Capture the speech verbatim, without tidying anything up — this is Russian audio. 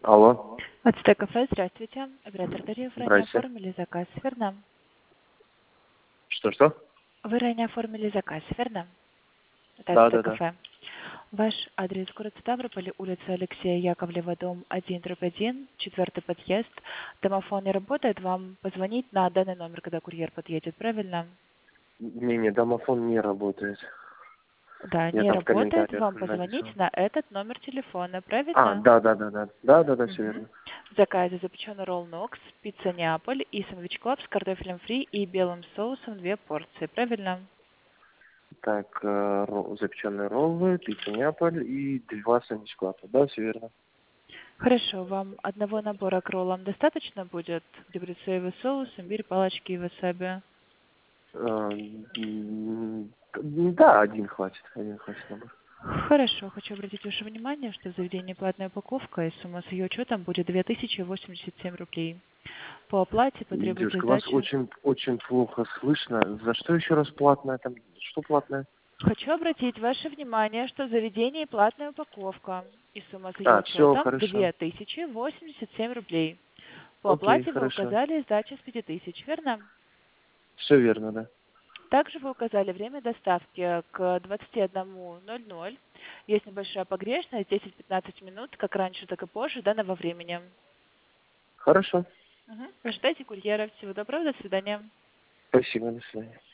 Алло. Ацтек кафе, здравствуйте. Оператор тариф, ранее Здрасте. оформили заказ, верно? Что-что? Вы ранее оформили заказ, верно? Это Да, Ацтек да, да. кафе. Ваш адрес город Ставрополь, улица Алексея Яковлева, дом один, дробь один, четвертый подъезд. Домофон не работает, вам позвонить на данный номер, когда курьер подъедет, правильно? Не-не, домофон не работает. Да, Я не там в работает, комментариях вам позвонить написал. на этот номер телефона, А, правильно? да, да, да, да. Да, да, да, все Мгм. верно. В заказе запеченный ролл Нокс, пицца Неаполь и сэндвич Клаб с картофелем фри и белым соусом две порции, правильно? Так, э, ро- запеченные роллы, пицца Неаполь и два сэндвич клапа. Да, все верно. Хорошо, вам одного набора к роллам достаточно будет? Где будет соевый соус, имбирь, палочки и васаби? Э, м, Да, один хватит. Один хватит набор. Хорошо, хочу обратить ваше внимание, что в заведении платная упаковка и сумма с ее учетом будет две тысячи восемьдесят семь рублей. По оплате потребуется Девушка, вас сдача. очень, очень плохо слышно. За что еще раз платное там? Что платное? Хочу обратить ваше внимание, что в заведении платная упаковка и сумма с ее А, все, учетом хорошо. две тысячи восемьдесят семь рублей. По Окей, оплате вы хорошо. указали сдачу с пяти тысяч, верно? Все верно, да. Также вы указали время доставки к двадцати одному ноль ноль. Есть небольшая погрешность, десять-пятнадцать минут, как раньше, так и позже данного времени. Хорошо. Мгм. Ожидайте курьера. Всего доброго, до свидания. Спасибо, до свидания.